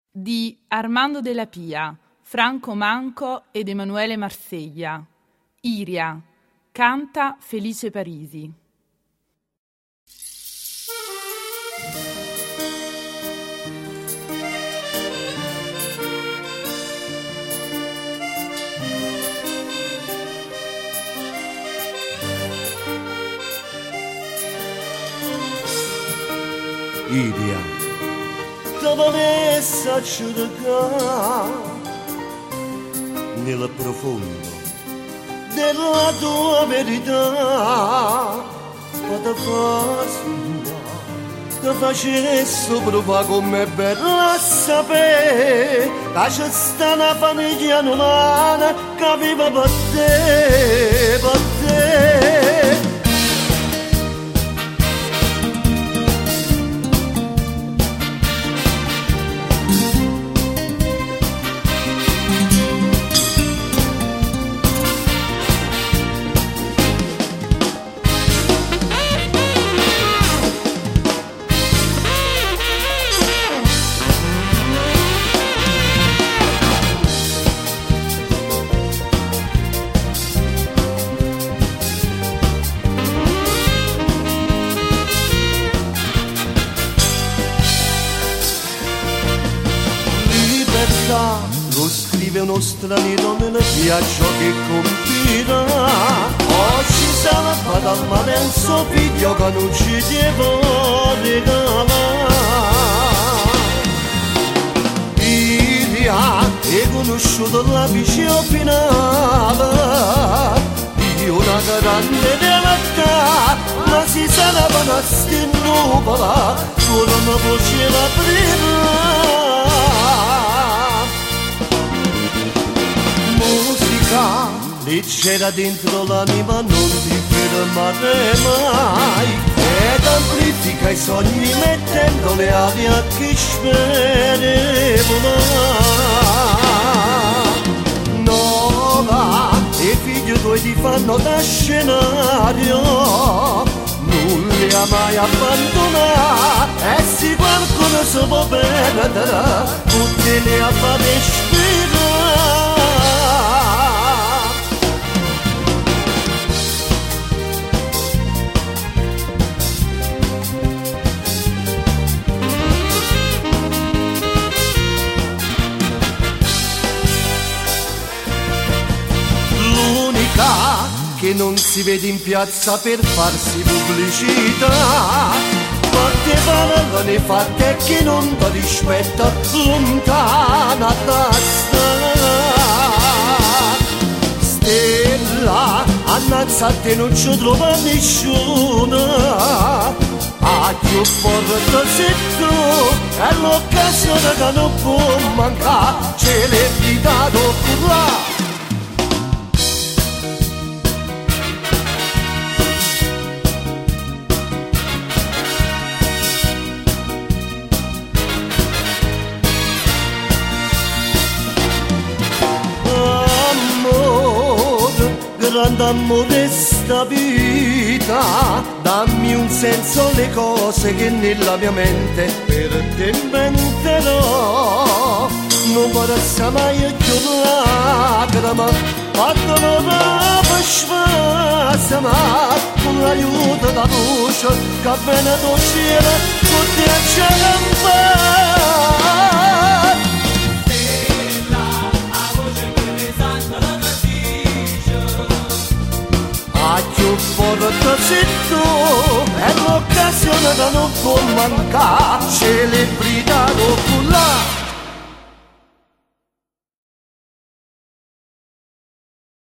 di Armando Della Pia, Franco Manco ed Emanuele Marseglia. Iria, canta Felice Parisi. Iria, dove messa a giudicare nel profondo della tua verità, quando ti facessi provare come bella a sapere che c'è sta una famiglia umana che vive per te, per te. Lo scrive uno straniero nel viaggio che compirà. Oggi sarà fatta al mare un suo figlio che non ci devo regalare. Iria, è conosciuto la vicino finale di una grande realtà, ma si sarà una nuvola, solo una voce la prima. Musica leggera dentro l'anima, non ti fermare mai, ed amplifica i sogni mettendo le ali a chi spera. Nova, e figli tuoi ti fanno da scenario, non li ha mai abbandonati, e se qualcuno si può perdere, tutti li ha fatti ispirare. Che non si vede in piazza per farsi pubblicità, fatte parole fatte che non ti rispetta, lontana da stella, ammazzate non ci trova nessuno, a più forte sei tu, è l'occasione che non può mancare, celebrità d'oculare. Grande amore sta vita, dammi un senso alle cose che nella mia mente per te inventerò. Non vorrei mai più lacrima, fatelo per spasima, con l'aiuto da luce che viene dal cielo, tutti a cielo. Più forte sei tu, è l'occasione che non può mancare, celebrità popolare.